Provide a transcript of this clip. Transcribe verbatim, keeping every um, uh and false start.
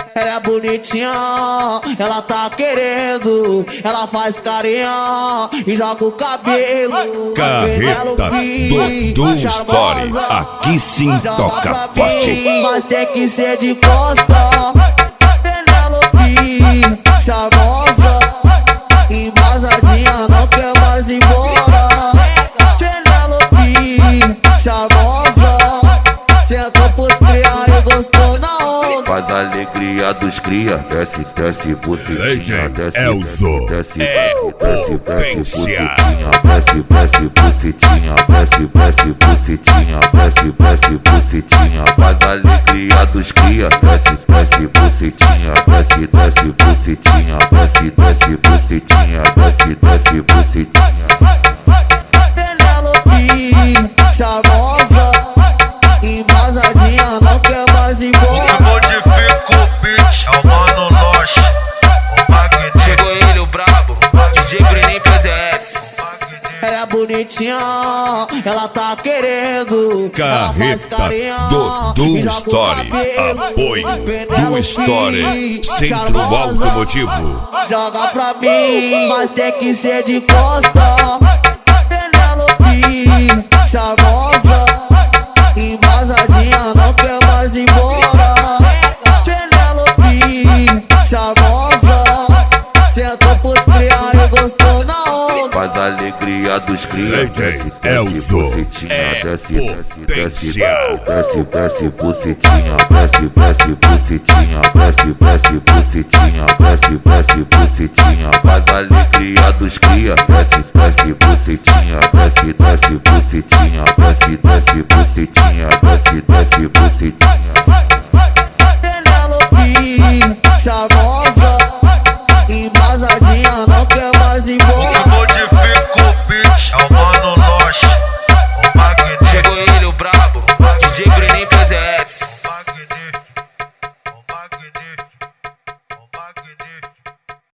Ela é bonitinha, ela tá querendo. Ela faz carinha e joga o cabelo. Carreta Dodô Story, aqui sim toca forte. Mas tem que ser de costa. Penelope, charmosa, embasadinha, não quer mais ir embora. Penelope, charmosa, sentou pros cria e gostou na onda. Faz a alegria dos cria, desce, desce, bucetinha, desce, Elzo, desce, é desce, desce, potência. bucetinha, desce, desce, bucetinha, desce, desce, bucetinha, desce, desce, bucetinha. Faz a alegria dos cria, desce, desce, bucetinha, desce, desce, bucetinha, desce, desce, bucetinha, desce, desce, bucetinha. Penelope, charmosa, embasadinha, não quer mais ir embora. O que modifica o beat é o Mano Loche, o Magneto. Chegou ele, o brabo, D J Brenin P Z S. Ela é bonitinha, ela tá querendo. Carreta Dodô Story, apoio do Story, Centro Automotivo. Joga pra mim, mas tem que ser de costa. Penelope, charmosa, embasadinha, não quer mais ir embora. Penelope, charmosa, sentou pros cria e gostou na onda. Faz a alegria dos cria, desce, desce, Elzo, bucetinha, é desce, desce, desce, potência. desce, desce, bucetinha, desce, desce, bucetinha, desce, desce, bucetinha, desce, desce, bucetinha. Faz a alegria dos cria, desce, desce, bucetinha, desce, desce, bucetinha, desce, desce, bucetinha, desce, desce, bucetinha.